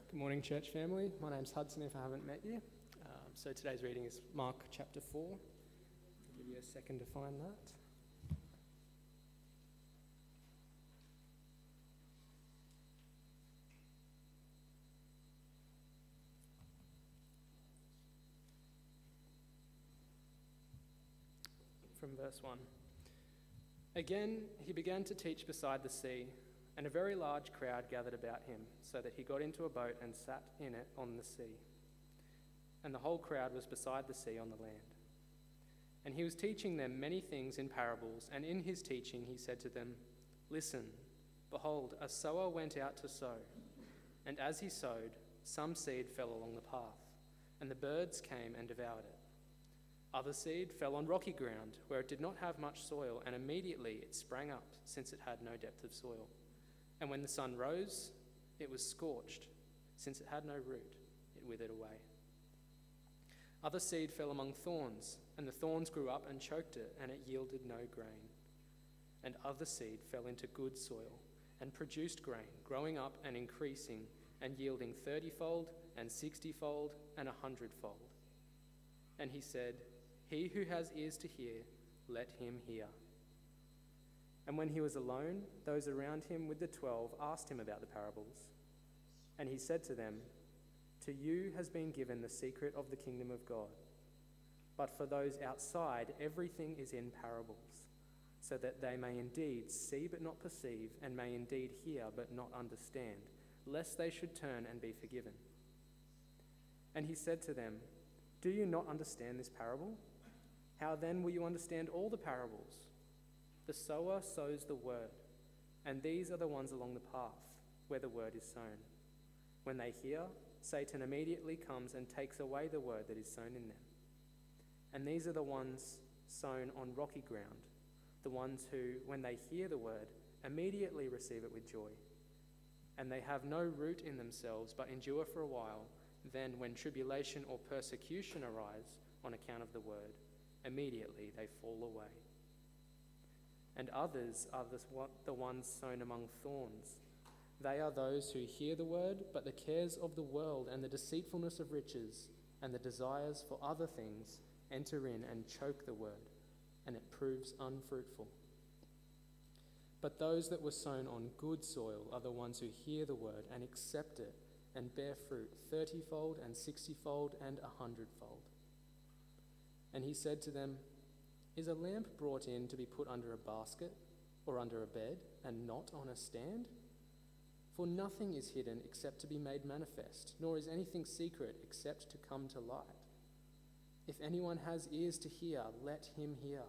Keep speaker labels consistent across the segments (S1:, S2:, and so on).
S1: Good morning, church family. My name's Hudson, if I haven't met you. So today's reading is Mark chapter 4. I'll give you a second to find that. From verse 1. Again, he began to teach beside the sea, and a very large crowd gathered about him, so that he got into a boat and sat in it on the sea. And the whole crowd was beside the sea on the land. And he was teaching them many things in parables, and in his teaching he said to them, Listen, behold, a sower went out to sow. And as he sowed, some seed fell along the path, and the birds came and devoured it. Other seed fell on rocky ground, where it did not have much soil, and immediately it sprang up, since it had no depth of soil. And when the sun rose, it was scorched. Since it had no root, it withered away. Other seed fell among thorns, and the thorns grew up and choked it, and it yielded no grain. And other seed fell into good soil, and produced grain, growing up and increasing, and yielding 30-fold, and 60-fold, and 100-fold. And he said, He who has ears to hear, let him hear. And when he was alone, those around him with the 12 asked him about the parables. And he said to them, To you has been given the secret of the kingdom of God. But for those outside, everything is in parables, so that they may indeed see but not perceive, and may indeed hear but not understand, lest they should turn and be forgiven. And he said to them, Do you not understand this parable? How then will you understand all the parables? The sower sows the word, and these are the ones along the path where the word is sown. When they hear, Satan immediately comes and takes away the word that is sown in them. And these are the ones sown on rocky ground, the ones who, when they hear the word, immediately receive it with joy. And they have no root in themselves, but endure for a while. Then, when tribulation or persecution arise on account of the word, immediately they fall away. And others are the ones sown among thorns. They are those who hear the word, but the cares of the world and the deceitfulness of riches and the desires for other things enter in and choke the word, and it proves unfruitful. But those that were sown on good soil are the ones who hear the word and accept it and bear fruit 30-fold and 60-fold and 100-fold. And he said to them, Is a lamp brought in to be put under a basket or under a bed, and not on a stand? For nothing is hidden except to be made manifest, nor is anything secret except to come to light. If anyone has ears to hear, let him hear.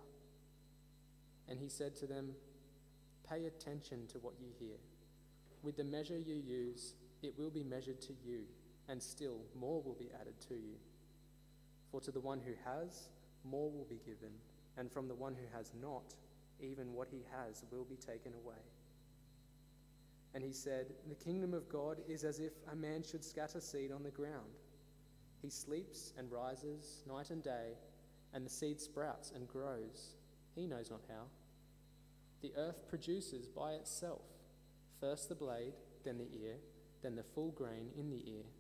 S1: And he said to them, Pay attention to what you hear. With the measure you use, it will be measured to you, and still more will be added to you. For to the one who has, more will be given, and from the one who has not, even what he has will be taken away. And he said, The kingdom of God is as if a man should scatter seed on the ground. He sleeps and rises night and day, and the seed sprouts and grows. He knows not how. The earth produces by itself first the blade, then the ear, then the full grain in the ear.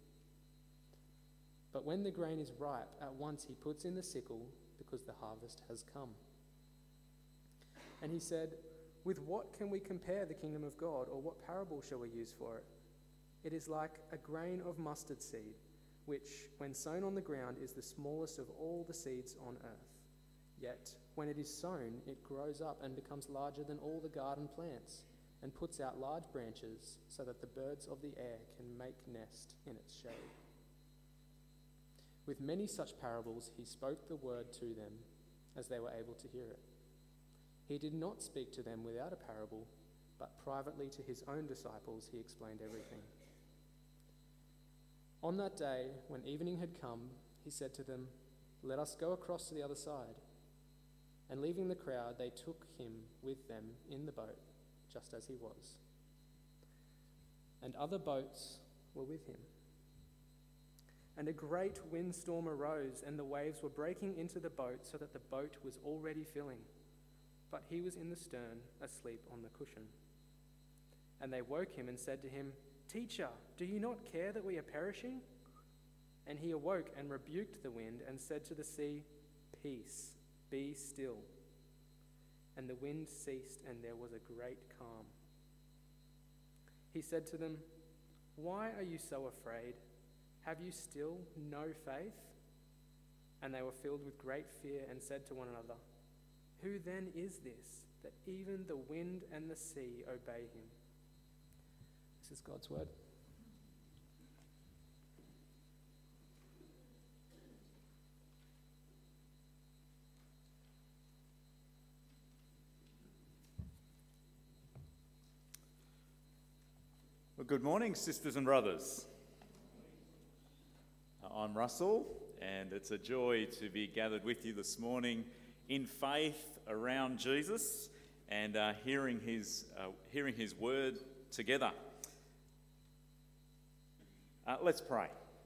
S1: But when the grain is ripe, at once he puts in the sickle, because the harvest has come. And he said, With what can we compare the kingdom of God, or what parable shall we use for it? It is like a grain of mustard seed, which, when sown on the ground, is the smallest of all the seeds on earth. Yet, when it is sown, it grows up and becomes larger than all the garden plants, and puts out large branches, so that the birds of the air can make nest in its shade. With many such parables he spoke the word to them, as they were able to hear it. He did not speak to them without a parable, but privately to his own disciples he explained everything. On that day, when evening had come, he said to them, Let us go across to the other side. And leaving the crowd, they took him with them in the boat, just as he was. And other boats were with him. And a great windstorm arose, and the waves were breaking into the boat, so that the boat was already filling. But he was in the stern, asleep on the cushion. And they woke him and said to him, "Teacher, do you not care that we are perishing?" And he awoke and rebuked the wind and said to the sea, "Peace, be still." And the wind ceased, and there was a great calm. He said to them, "Why are you so afraid? Have you still no faith?" And they were filled with great fear and said to one another, "Who then is this, that even the wind and the sea obey him?" This is God's word.
S2: Well, good morning, sisters and brothers. I'm Russell, and it's a joy to be gathered with you this morning in faith around Jesus and hearing his word together. Let's pray.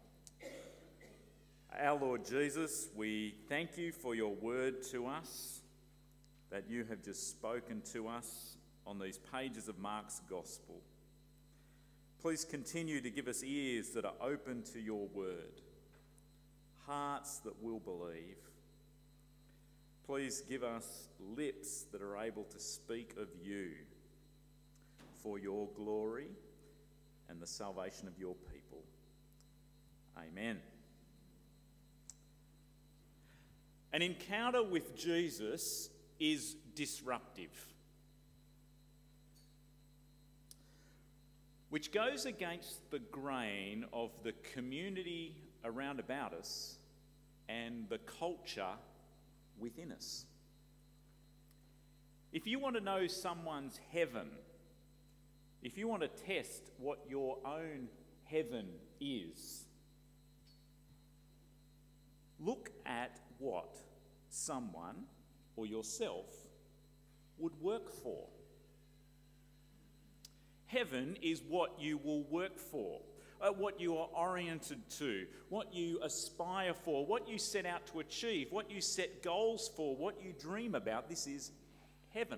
S2: Our Lord Jesus, we thank you for your word to us that you have just spoken to us on these pages of Mark's Gospel. Please continue to give us ears that are open to your word, hearts that will believe. Please give us lips that are able to speak of you for your glory and the salvation of your people. Amen. An encounter with Jesus is disruptive, which goes against the grain of the community around about us and the culture within us. If you want to know someone's heaven, if you want to test what your own heaven is, look at what someone or yourself would work for. Heaven is what you will work for, what you are oriented to, what you aspire for, what you set out to achieve, what you set goals for, what you dream about. This is heaven.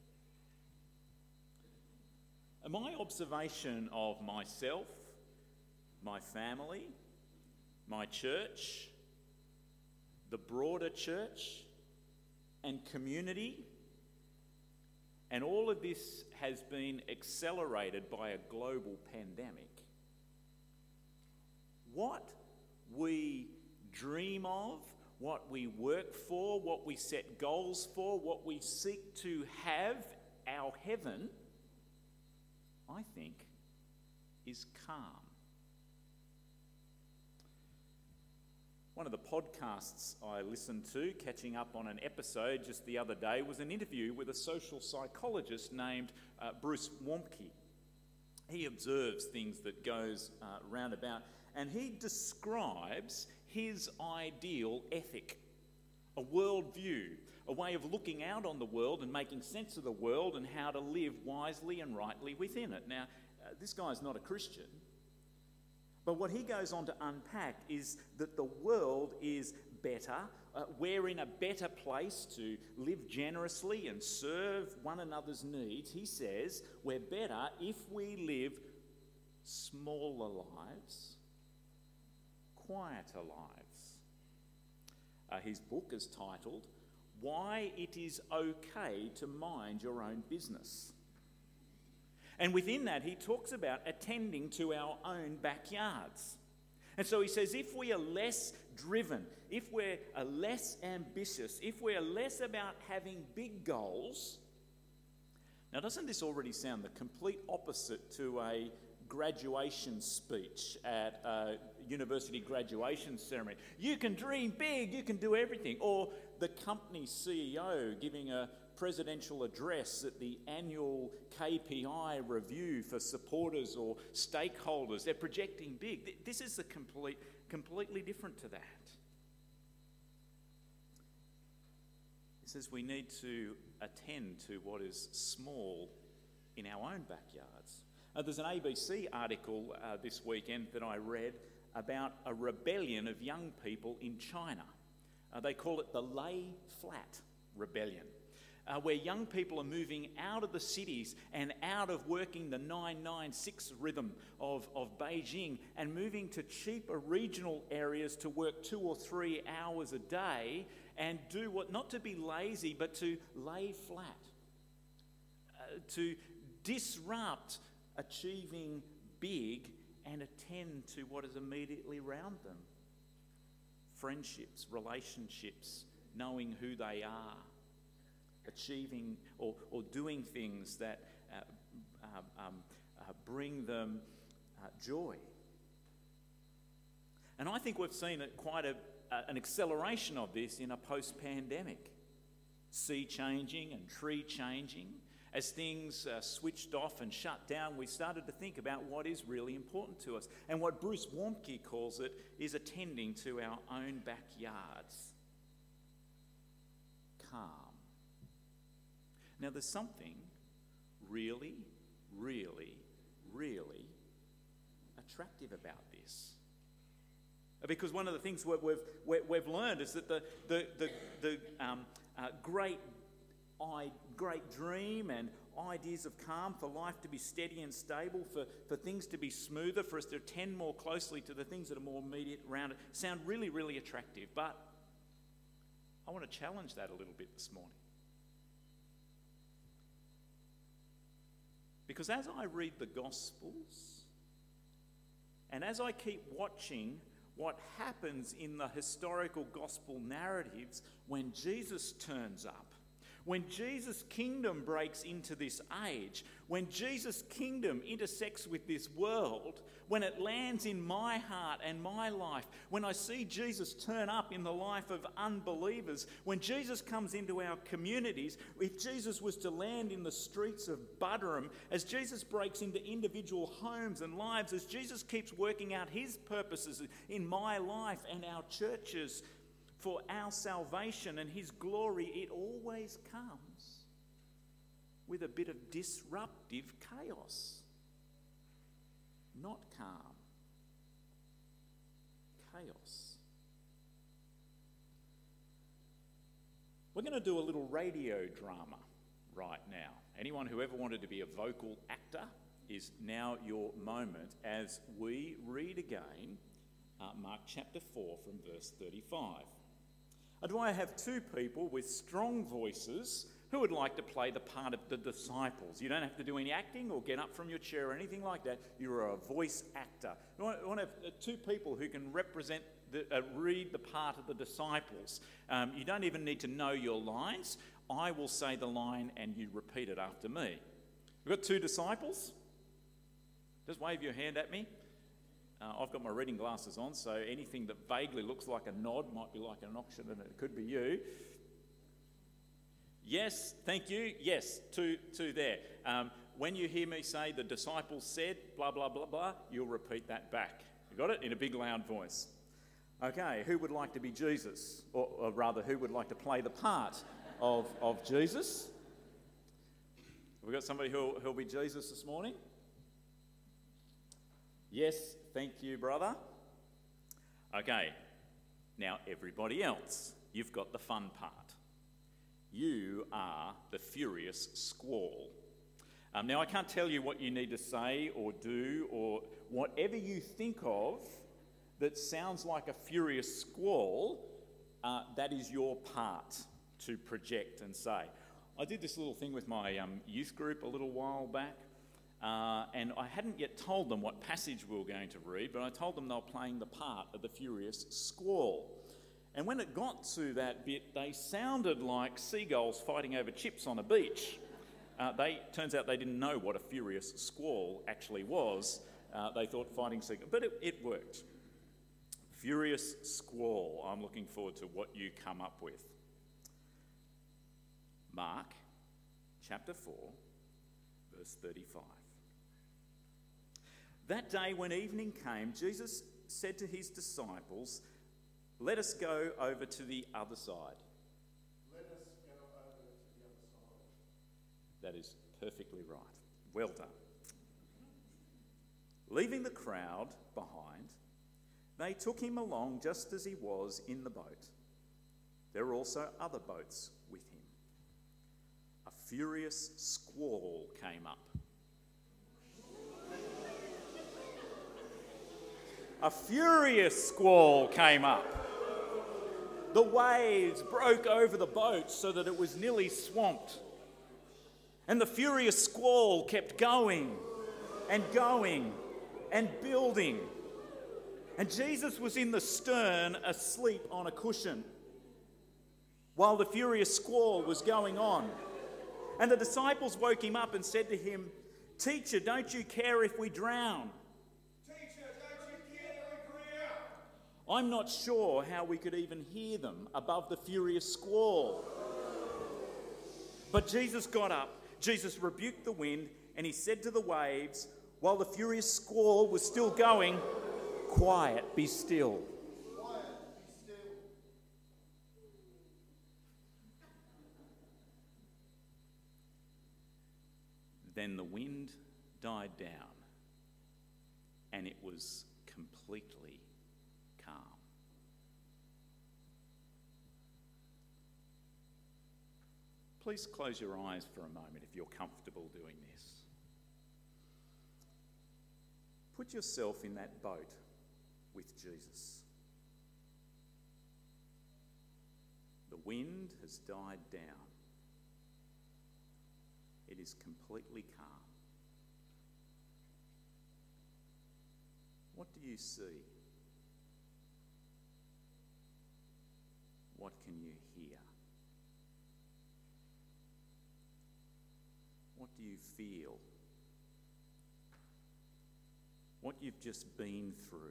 S2: And my observation of myself, my family, my church, the broader church and community, and all of this has been accelerated by a global pandemic. What we dream of, what we work for, what we set goals for, what we seek to have, our heaven, I think, is calm. One of the podcasts I listened to, catching up on an episode just the other day, was an interview with a social psychologist named Bruce Wamke. He observes things that goes roundabout, and he describes his ideal ethic, a worldview, a way of looking out on the world and making sense of the world and how to live wisely and rightly within it. Now, this guy's not a Christian, but what he goes on to unpack is that the world is better. We're in a better place to live generously and serve one another's needs. He says we're better if we live smaller lives, quieter lives. His book is titled, "Why It Is Okay to Mind Your Own Business." And within that, he talks about attending to our own backyards. And so he says, if we are less driven, if we're less ambitious, if we're less about having big goals. Now, doesn't this already sound the complete opposite to a graduation speech at a university graduation ceremony? You can dream big, you can do everything. Or the company CEO giving a presidential address at the annual KPI review for supporters or stakeholders. They're projecting big. This is completely different to that. He says we need to attend to what is small in our own backyards. There's an ABC article this weekend that I read about a rebellion of young people in China. They call it the Lay Flat Rebellion. where young people are moving out of the cities and out of working the 996 rhythm of Beijing and moving to cheaper regional areas to work 2 or 3 hours a day and do what, not to be lazy, but to lay flat, to disrupt achieving big and attend to what is immediately around them. Friendships, relationships, knowing who they are, achieving or doing things that bring them joy. And I think we've seen quite an acceleration of this in a post-pandemic. Sea changing and tree changing. As things switched off and shut down, we started to think about what is really important to us. And what Bruce Warmke calls it is attending to our own backyards. Calm. Now, there's something really, really, really attractive about this. Because one of the things we've learned is that the great dream and ideas of calm, for life to be steady and stable, for things to be smoother, for us to attend more closely to the things that are more immediate around it, sound really, really attractive. But I want to challenge that a little bit this morning. Because as I read the Gospels, and as I keep watching what happens in the historical gospel narratives when Jesus turns up, when Jesus' kingdom breaks into this age, when Jesus' kingdom intersects with this world, when it lands in my heart and my life, when I see Jesus turn up in the life of unbelievers, when Jesus comes into our communities, if Jesus was to land in the streets of Buderim, as Jesus breaks into individual homes and lives, as Jesus keeps working out his purposes in my life and our churches, for our salvation and his glory, it always comes with a bit of disruptive chaos. Not calm. Chaos. We're going to do a little radio drama right now. Anyone who ever wanted to be a vocal actor, is now your moment as we read again Mark chapter 4 from verse 35. Do I have two people with strong voices who would like to play the part of the disciples? You don't have to do any acting or get up from your chair or anything like that. You're a voice actor. I want to have two people who can represent, read the part of the disciples. You don't even need to know your lines. I will say the line and you repeat it after me. We've got two disciples. Just wave your hand at me. I've got my reading glasses on, so anything that vaguely looks like a nod might be like an option, and it could be you. Yes, thank you. Yes, two there. When you hear me say the disciples said blah, blah, blah, blah, you'll repeat that back. You got it? In a big, loud voice. Okay, who would like to be Jesus? Or rather, who would like to play the part of Jesus? Have we got somebody who'll be Jesus this morning? Yes, thank you, brother. Okay, now everybody else, you've got the fun part. You are the furious squall. Now, I can't tell you what you need to say or do or whatever you think of that sounds like a furious squall, that is your part to project and say. I did this little thing with my youth group a little while back. And I hadn't yet told them what passage we were going to read, but I told them they were playing the part of the furious squall. And when it got to that bit, they sounded like seagulls fighting over chips on a beach. Turns out they didn't know what a furious squall actually was. They thought fighting seagulls, but it worked. Furious squall. I'm looking forward to what you come up with. Mark chapter 4, verse 35. That day when evening came, Jesus said to his disciples, "Let us go over to the other side."
S3: Let us go over to the other side.
S2: That is perfectly right. Well done. Leaving the crowd behind, they took him along just as he was in the boat. There were also other boats with him. furious squall came up. A furious squall came up. The waves broke over the boat so that it was nearly swamped. And the furious squall kept going and building. And Jesus was in the stern, asleep on a cushion, while the furious squall was going on. And the disciples woke him up and said to him, "Teacher, don't you care if we drown?" I'm not sure how we could even hear them above the furious squall. But Jesus got up, Jesus rebuked the wind, and he said to the waves, while the furious squall was still going, "Quiet, be still." Then the wind died down, and it was completely calm. Please close your eyes for a moment if you're comfortable doing this. Put yourself in that boat with Jesus. The wind has died down. It is completely calm. What do you see? What can you hear? What do you feel? What you've just been through,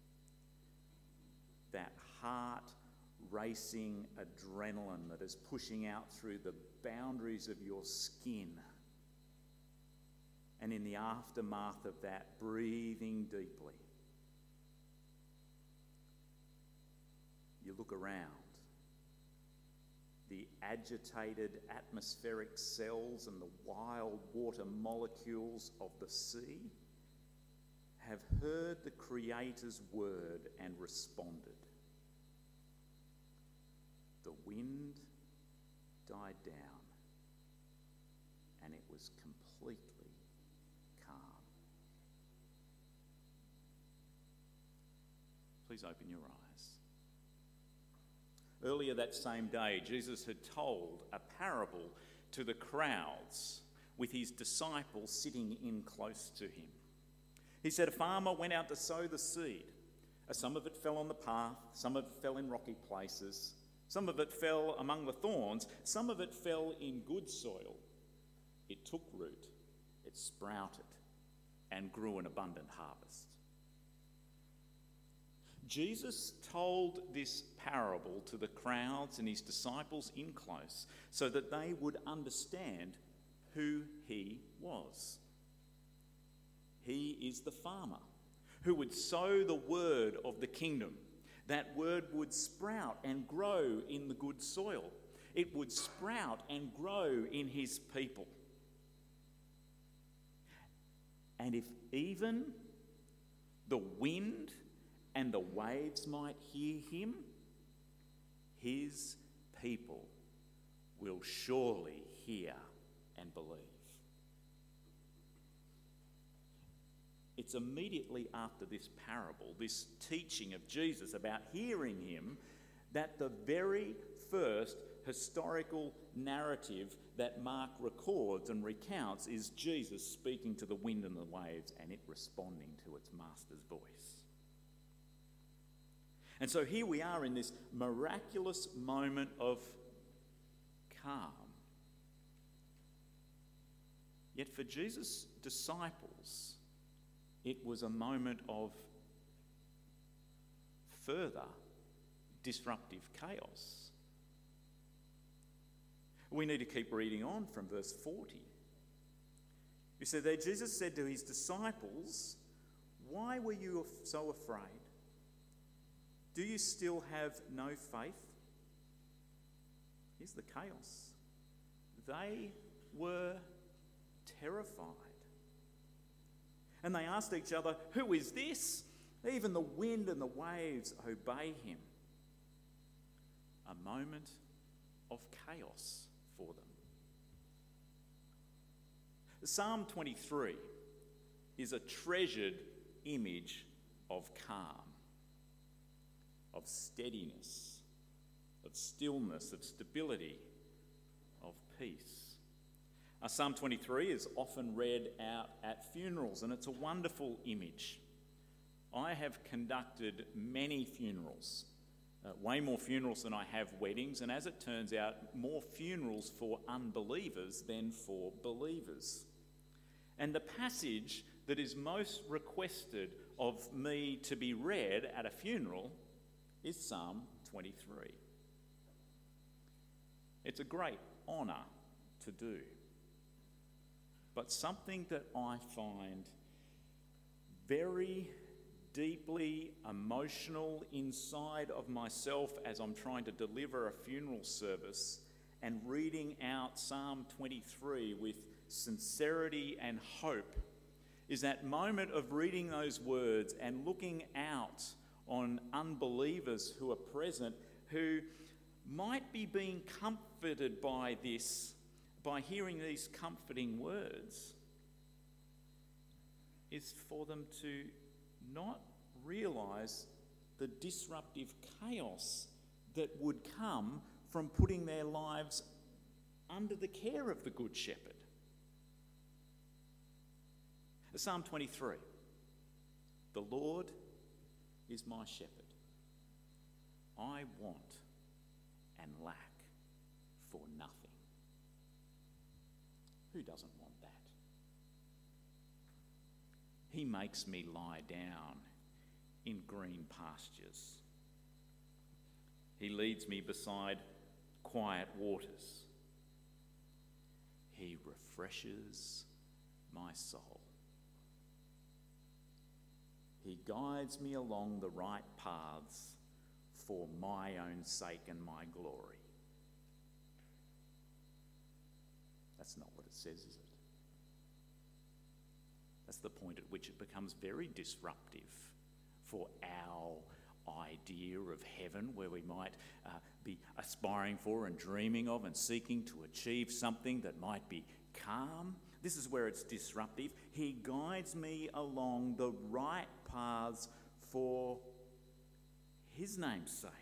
S2: that heart-racing adrenaline that is pushing out through the boundaries of your skin, and in the aftermath of that, breathing deeply. You look around. The agitated atmospheric cells and the wild water molecules of the sea have heard the Creator's word and responded. The wind died down, and it was completely calm. Please open your eyes. Earlier that same day, Jesus had told a parable to the crowds with his disciples sitting in close to him. He said, a farmer went out to sow the seed. Some of it fell on the path, some of it fell in rocky places, some of it fell among the thorns, some of it fell in good soil. It took root, it sprouted, and grew an abundant harvest. Jesus told this parable to the crowds and his disciples in close so that they would understand who he was. He is the farmer who would sow the word of the kingdom. That word would sprout and grow in the good soil. It would sprout and grow in his people. And if even the wind and the waves might hear him, his people will surely hear and believe. It's immediately after this parable, this teaching of Jesus about hearing him, that the very first historical narrative that Mark records and recounts is Jesus speaking to the wind and the waves and it responding to its master's voice. And so here we are in this miraculous moment of calm. Yet for Jesus' disciples, it was a moment of further disruptive chaos. We need to keep reading on from verse 40. You said that Jesus said to his disciples, "Why were you so afraid? Do you still have no faith?" Here's the chaos. They were terrified. And they asked each other, "Who is this? Even the wind and the waves obey him." A moment of chaos for them. Psalm 23 is a treasured image of calm, of steadiness, of stillness, of stability, of peace. Psalm 23 is often read out at funerals, and it's a wonderful image. I have conducted many funerals, way more funerals than I have weddings, and as it turns out, more funerals for unbelievers than for believers. And the passage that is most requested of me to be read at a funeral is Psalm 23. It's a great honour to do, but something that I find very deeply emotional inside of myself as I'm trying to deliver a funeral service and reading out Psalm 23 with sincerity and hope is that moment of reading those words and looking out on unbelievers who are present, who might be being comforted by this, by hearing these comforting words, is for them to not realise the disruptive chaos that would come from putting their lives under the care of the Good Shepherd. Psalm 23. The Lord is my shepherd. I want and lack for nothing. Who doesn't want that? He makes me lie down in green pastures. He leads me beside quiet waters. He refreshes my soul. He guides me along the right paths for my own sake and my glory. That's not what it says, is it? That's the point at which it becomes very disruptive for our idea of heaven, where we might be aspiring for and dreaming of and seeking to achieve something that might be calm. This is where it's disruptive. He guides me along the right paths for his name's sake.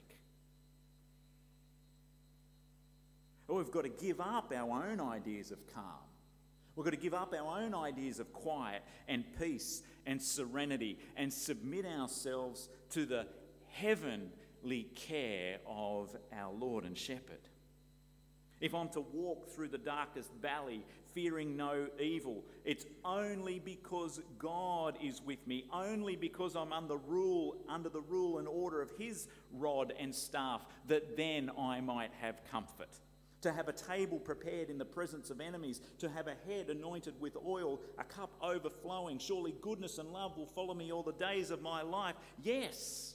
S2: We've got to give up our own ideas of calm. We've got to give up our own ideas of quiet and peace and serenity and submit ourselves to the heavenly care of our Lord and Shepherd. If I'm to walk through the darkest valley, fearing no evil, it's only because God is with me, only because I'm under the rule and order of his rod and staff, that then I might have comfort. To have a table prepared in the presence of enemies, to have a head anointed with oil, a cup overflowing. Surely goodness and love will follow me all the days of my life. Yes,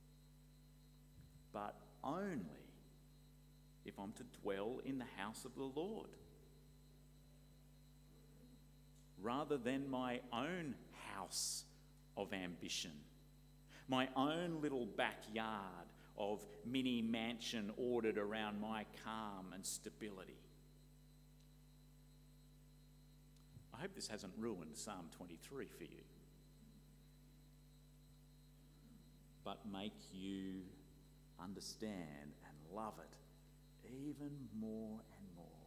S2: but only if I'm to dwell in the house of the Lord, rather than my own house of ambition, my own little backyard of mini mansion ordered around my calm and stability. I hope this hasn't ruined Psalm 23 for you, but make you understand and love it even more and more.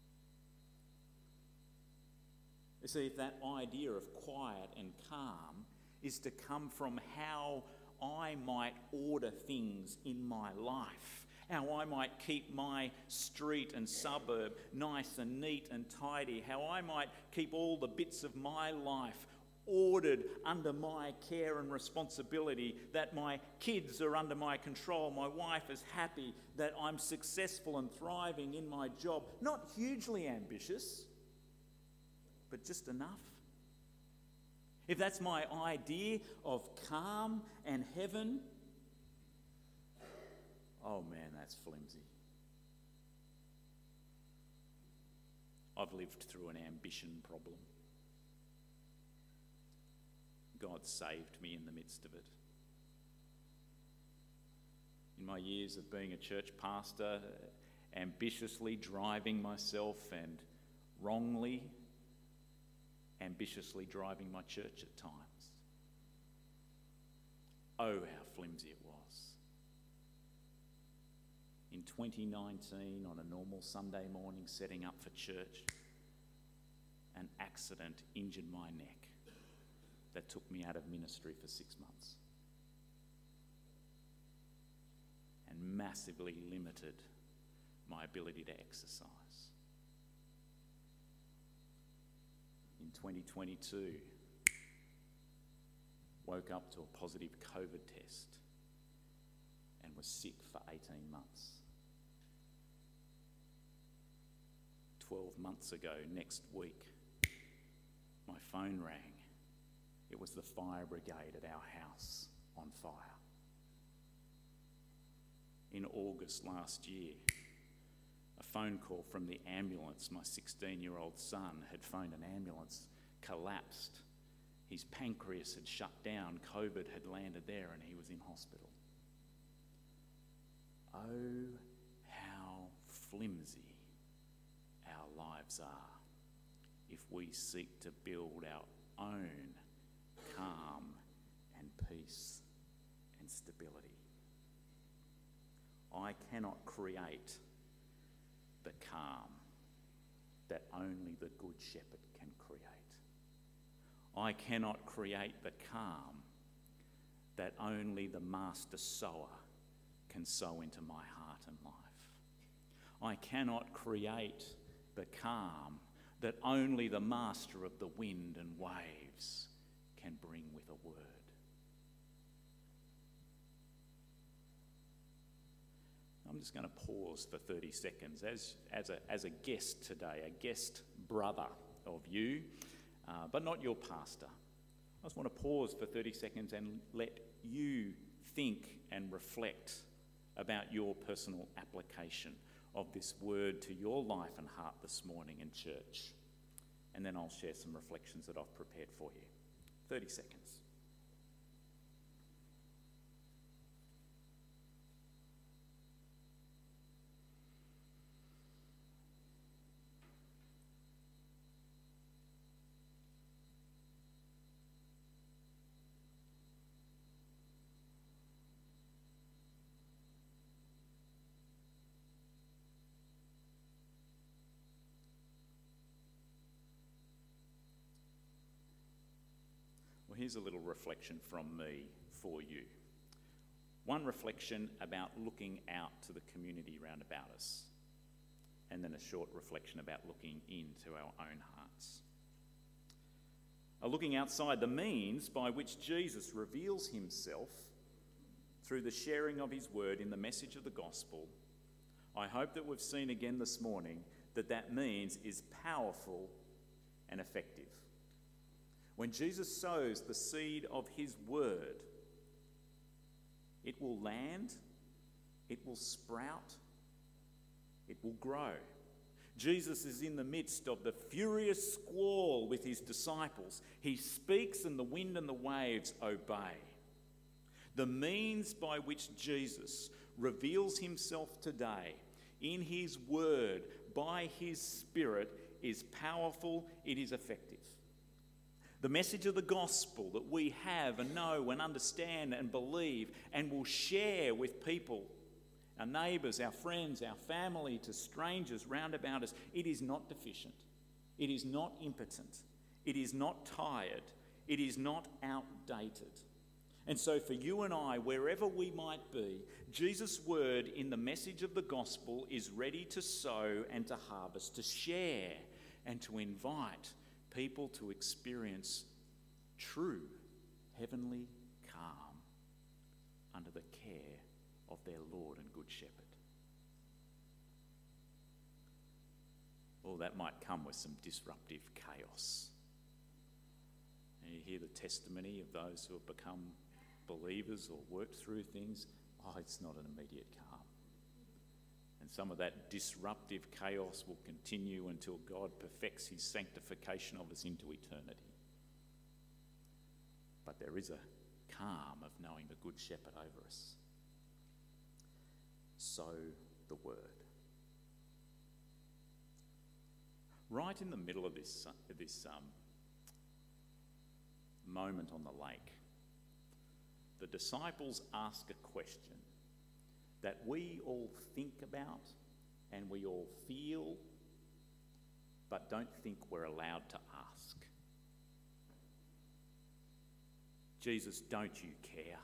S2: You see, if that idea of quiet and calm is to come from how I might order things in my life, how I might keep my street and suburb nice and neat and tidy, how I might keep all the bits of my life ordered under my care and responsibility, that my kids are under my control, my wife is happy, that I'm successful and thriving in my job. Not hugely ambitious, but just enough. If that's my idea of calm and heaven, oh man, that's flimsy. I've lived through an ambition problem. God saved me in the midst of it. In my years of being a church pastor, ambitiously driving myself and wrongly ambitiously driving my church at times. Oh, how flimsy it was. In 2019, on a normal Sunday morning setting up for church, an accident injured my neck that took me out of ministry for 6 months and massively limited my ability to exercise. In 2022, woke up to a positive COVID test and was sick for 18 months. 12 months ago, next week, my phone rang. It was the fire brigade at our house on fire. In August last year, a phone call from the ambulance. My 16-year-old son had phoned an ambulance, collapsed. His pancreas had shut down. COVID had landed there and he was in hospital. Oh, how flimsy our lives are if we seek to build our own calm and peace and stability. I cannot create the calm that only the Good Shepherd can create. I cannot create the calm that only the Master Sower can sow into my heart and life. I cannot create the calm that only the Master of the wind and waves can bring with a word. I'm just going to pause for 30 seconds as a guest today, a guest brother of you, but not your pastor. I just want to pause for 30 seconds and let you think and reflect about your personal application of this word to your life and heart this morning in church. And then I'll share some reflections that I've prepared for you. 30 seconds. Well, here's a little reflection from me for you. One reflection about looking out to the community round about us, and then a short reflection about looking into our own hearts. Looking outside the means by which Jesus reveals himself through the sharing of his word in the message of the gospel, I hope that we've seen again this morning that means is powerful and effective. When Jesus sows the seed of his word, it will land, it will sprout, it will grow. Jesus is in the midst of the furious squall with his disciples. He speaks and the wind and the waves obey. The means by which Jesus reveals himself today in his word by his Spirit is powerful, it is effective. The message of the gospel that we have and know and understand and believe and will share with people, our neighbours, our friends, our family, to strangers round about us, it is not deficient. It is not impotent. It is not tired. It is not outdated. And so for you and I, wherever we might be, Jesus' word in the message of the gospel is ready to sow and to harvest, to share and to invite people to experience true heavenly calm under the care of their Lord and Good Shepherd. Well, that might come with some disruptive chaos. And you hear the testimony of those who have become believers or worked through things. Oh, it's not an immediate calm. And some of that disruptive chaos will continue until God perfects his sanctification of us into eternity. But there is a calm of knowing the Good Shepherd over us. Sow the word. Right in the middle of this moment on the lake, the disciples ask a question that we all think about and we all feel, but don't think we're allowed to ask. Jesus, don't you care?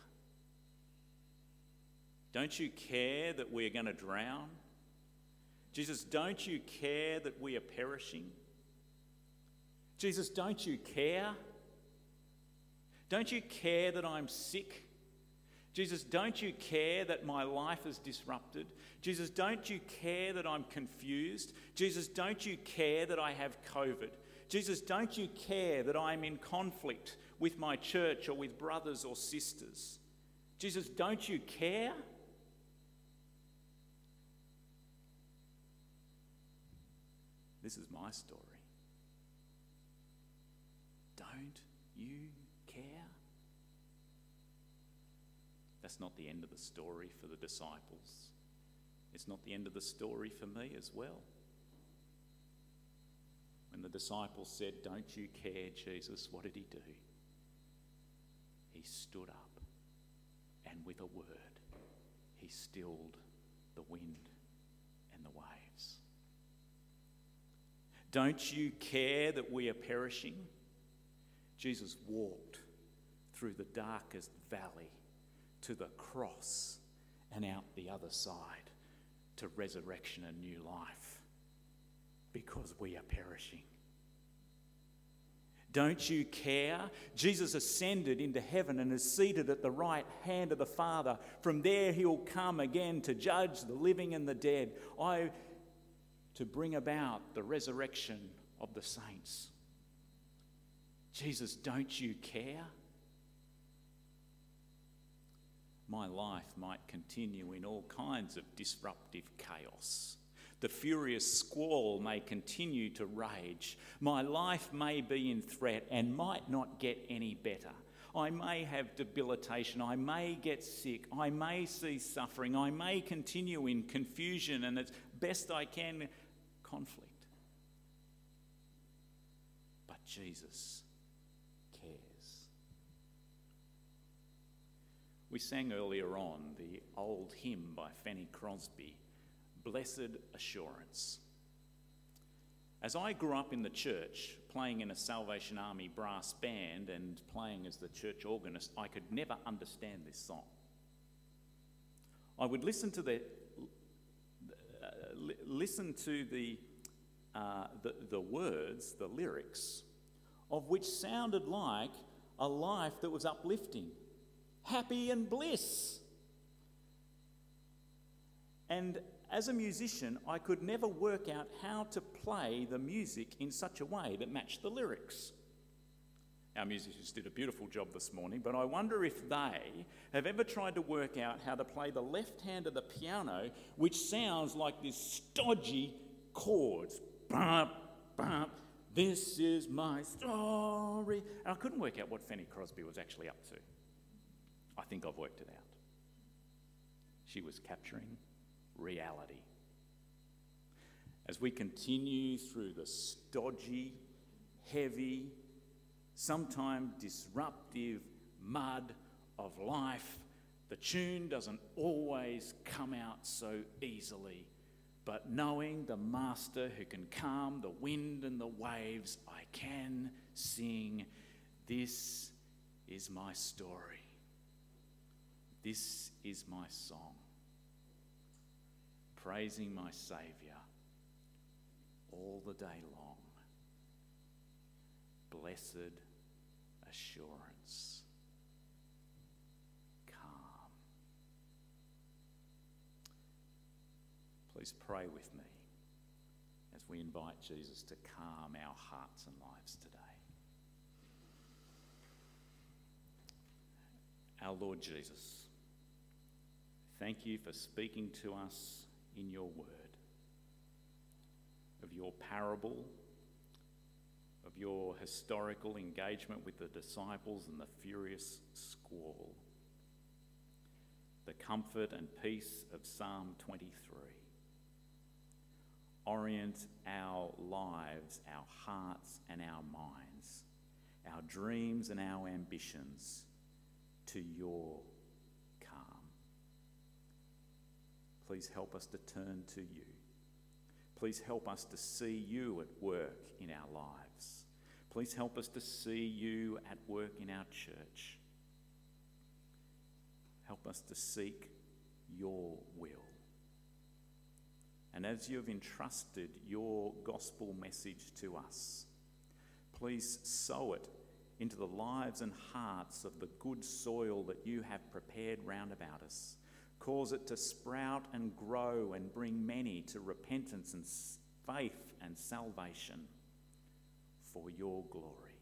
S2: Don't you care that we're going to drown? Jesus, don't you care that we are perishing? Jesus, don't you care? Don't you care that I'm sick? Jesus, don't you care that my life is disrupted? Jesus, don't you care that I'm confused? Jesus, don't you care that I have COVID? Jesus, don't you care that I'm in conflict with my church or with brothers or sisters? Jesus, don't you care? This is my story. Don't you care? That's not the end of the story for the disciples. It's not the end of the story for me as well. When the disciples said, "Don't you care, Jesus?" what did he do? He stood up and with a word, he stilled the wind and the waves. Don't you care that we are perishing? Jesus walked through the darkest valley to the cross and out the other side to resurrection and new life because we are perishing. Don't you care? Jesus ascended into heaven and is seated at the right hand of the Father. From there he'll come again to judge the living and the dead, to bring about the resurrection of the saints. Jesus, don't you care? My life might continue in all kinds of disruptive chaos. The furious squall may continue to rage. My life may be in threat and might not get any better. I may have debilitation. I may get sick. I may see suffering. I may continue in confusion and, as best I can, conflict. But Jesus cares. We sang earlier on the old hymn by Fanny Crosby, "Blessed Assurance." As I grew up in the church, playing in a Salvation Army brass band and playing as the church organist, I could never understand this song. I would listen to the words, the lyrics, of which sounded like a life that was uplifting, happy and bliss. And as a musician, I could never work out how to play the music in such a way that matched the lyrics. Our musicians did a beautiful job this morning, but I wonder if they have ever tried to work out how to play the left hand of the piano, which sounds like this stodgy chords. Bump, bump, this is my story. And I couldn't work out what Fanny Crosby was actually up to. I think I've worked it out. She was capturing reality. As we continue through the stodgy, heavy, sometimes disruptive mud of life, the tune doesn't always come out so easily. But knowing the Master who can calm the wind and the waves, I can sing, "This is my story. This is my song, praising my Saviour all the day long. Blessed assurance, calm." Please pray with me as we invite Jesus to calm our hearts and lives today. Our Lord Jesus, thank you for speaking to us in your word, of your parable, of your historical engagement with the disciples and the furious squall, the comfort and peace of Psalm 23. Orient our lives, our hearts and our minds our dreams and our ambitions to your calm. Please help us to turn to you. Please help us to see you at work in our lives. Please help us to see you at work in our church. Help us to seek your will. And as you have entrusted your gospel message to us, please sow it into the lives and hearts of the good soil that you have prepared round about us. Cause it to sprout and grow and bring many to repentance and faith and salvation for your glory.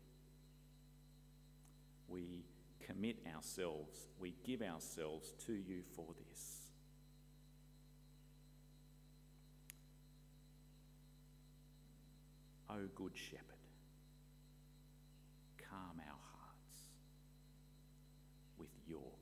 S2: We commit ourselves, we give ourselves to you for this. O Good Shepherd, calm our hearts with your